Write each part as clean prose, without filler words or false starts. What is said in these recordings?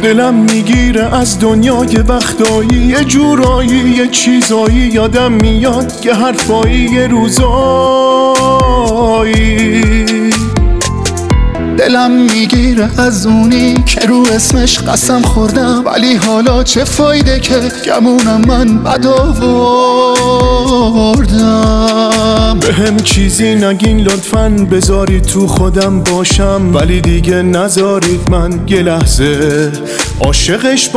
دلم میگیره از دنیای وقتایی، یه جورایی یه چیزایی یادم میاد، یه حرفایی یه روزایی. دلم میگیره از اونی که رو اسمش قسم خوردم، ولی حالا چه فایده که گمونم من بد آوردم. بهم چیزی نگین لطفاً، بذارید تو خودم باشم، ولی دیگه نذارید من یه لحظه عاشقش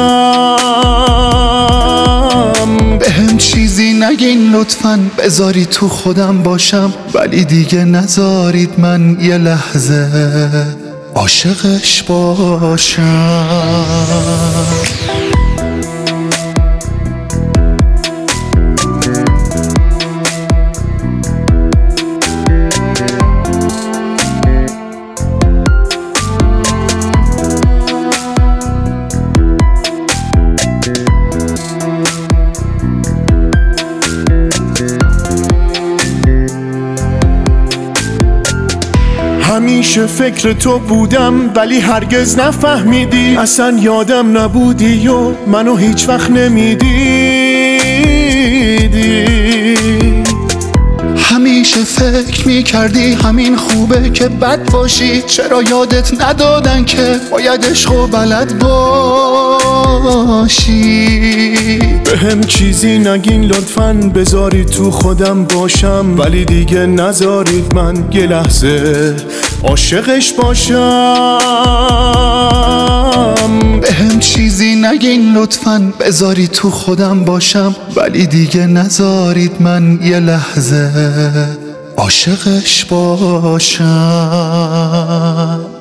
باشم. بهم چیزی نگین لطفاً، بذارید تو خودم باشم، ولی دیگه نذارید من یه لحظه عاشقش باشم. همیشه فکر تو بودم ولی هرگز نفهمیدی، اصلا یادم نبودی و منو هیچ وقت نمیدیدی. همیشه فکر میکردی همین خوبه که بد باشی، چرا یادت ندادن که باید عشقو بلد باشی. بهم چیزی نگین لطفاً، بذارید تو خودم باشم، ولی دیگه نذارید من یه لحظه عاشقش باشم. بهم چیزی نگین لطفاً، بذارید تو خودم باشم، ولی دیگه نذارید من یه لحظه عاشقش باشم.